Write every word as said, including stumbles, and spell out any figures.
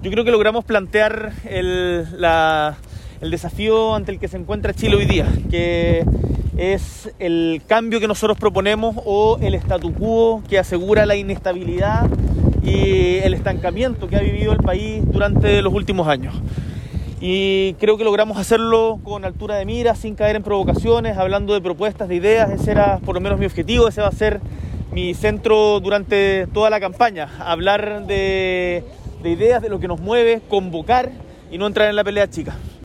Yo creo que logramos plantear el, la, el desafío ante el que se encuentra Chile hoy día, que es el cambio que nosotros proponemos o el statu quo que asegura la inestabilidad y el estancamiento que ha vivido el país durante los últimos años. Y creo que logramos hacerlo con altura de mira, sin caer en provocaciones, hablando de propuestas, de ideas. Ese era por lo menos mi objetivo, ese va a ser mi centro durante toda la campaña, hablar de, de ideas, de lo que nos mueve, convocar y no entrar en la pelea chica.